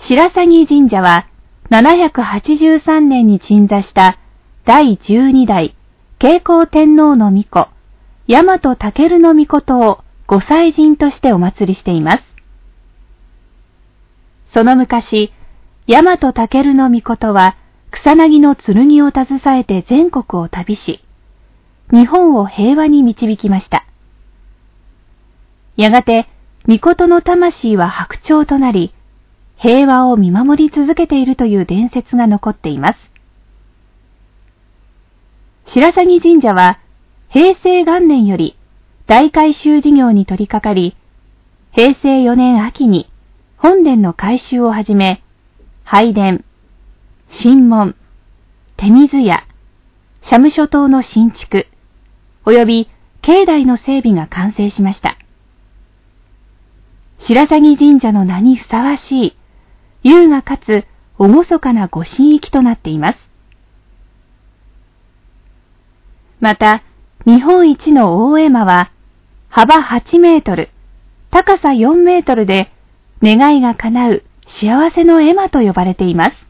白鷺神社は783年に鎮座した第12代慶光天皇の御子、大和尊の御事を御祭神としてお祭りしています。その昔、大和尊の御事は草薙の剣を携えて全国を旅し、日本を平和に導きました。やがて、御事の魂は白鳥となり、平和を見守り続けているという伝説が残っています。白鷺神社は、平成元年より大改修事業に取り掛かり、平成4年秋に本殿の改修をはじめ、拝殿、神門、手水屋、社務所等の新築、及び境内の整備が完成しました。白鷺神社の名にふさわしい、優雅かつ厳かな御神域となっています。また、日本一の大絵馬は、幅8メートル、高さ4メートルで、願いが叶う幸せの絵馬と呼ばれています。